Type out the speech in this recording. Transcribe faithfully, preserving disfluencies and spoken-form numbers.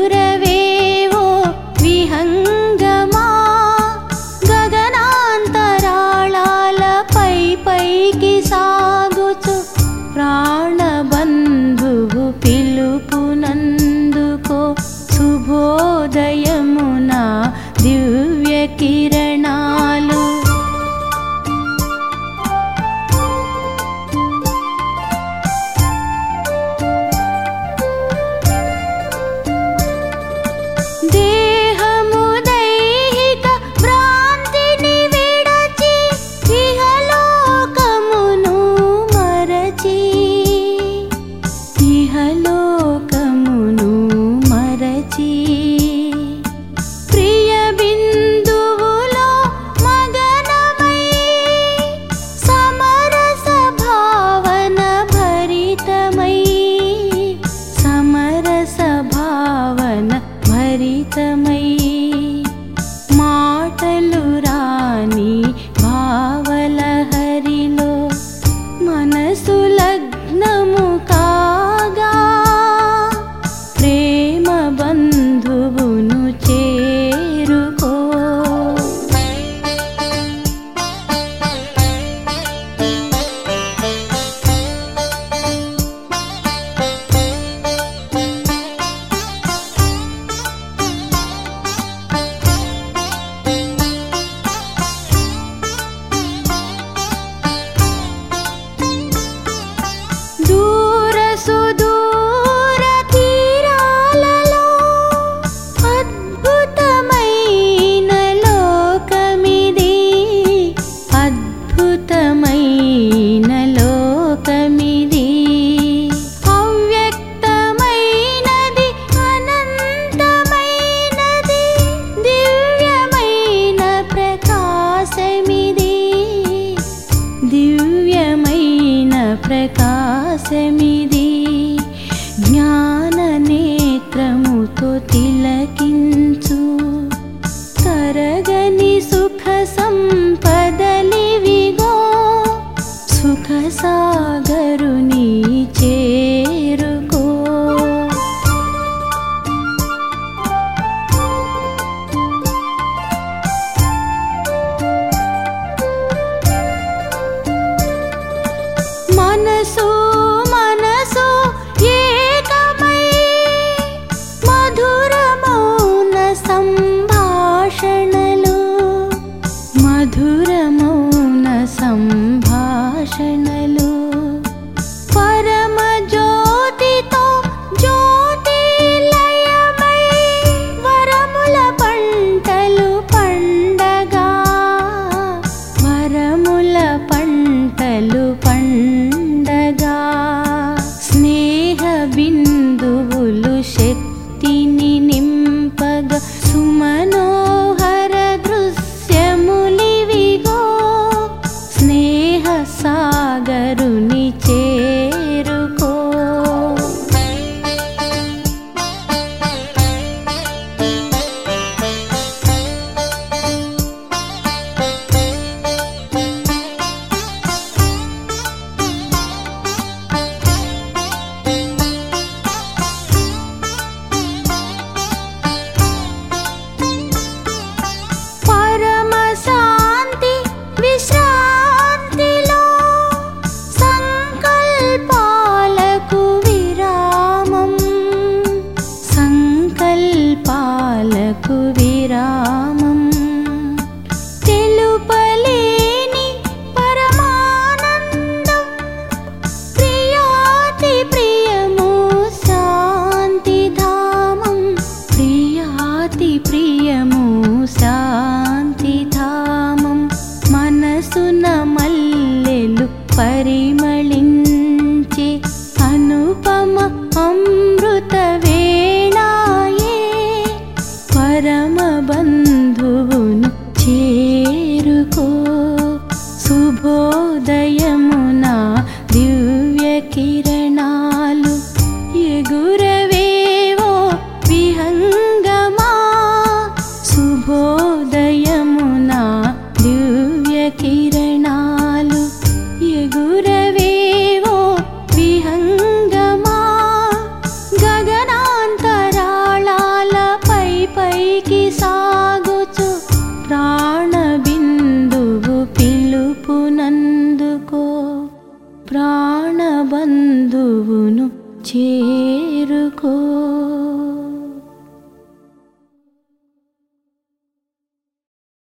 ఎగురవేవో విహంగమా గగనాంతరాళాలపై పైకి సాగుచు ప్రాణబంధువు పిలుపునందుకో శుభోదయమున దివ్య కిరణాలు దేహము దైహిక భ్రాంతిని విడచి ఇహలోకమును మరచి ఇహలోకమును మరచి ప్రియ బిందువులో మగనమై సమరస భావన భరితమై సమరస భావన భరితమై మాటలు రాని భావలహరిలో మనసు లగ్నము కాగా ప్రేమ బంధువును చేరుకో దూర సుదూర తీరాలలో అద్భుతమైన లోకమిది అద్భుతమైన లోకమిది అవ్యక్తమైనది అనంతమైనది దివ్యమైన ప్రకాశమిది దివ్యమైన ప్రకాశమిది జ్ఞాన నేత్రముతో తిలకించు తరగని సుఖ సంపదలివిగో సుఖ సాగరుని చేరుకో మనసు మనసు ఏకమై మధురమౌన సంభాషణలు మధురమౌన సంభాషణలు పరమ జ్యోతితో జ్యోతిలయమై వరముల పంటలు పండగా వరముల పంటలు పండగా స్నేహ బిందువులు శక్తిని నింపగా సుమనోహర దృశ్యములివిగో స్నేహ సాగరుని చేరుకో పరమ శాంతి విశ్రాంతిలో సంకల్పాలకు విరామం సంకల్పాలకు విరామం తెలుపలేని పరమానందం ప్రియాతి ప్రియము శాంతిధామం ప్రియాతి ప్రియము శాంతిధామం మనసున మల్లెలు పరిమళించి అనుపమ అమృత వేళాయే పరమ వెతికి సాగుచు ప్రాణబిందువు పిలుపునందుకో ప్రాణబంధువును చేరుకో.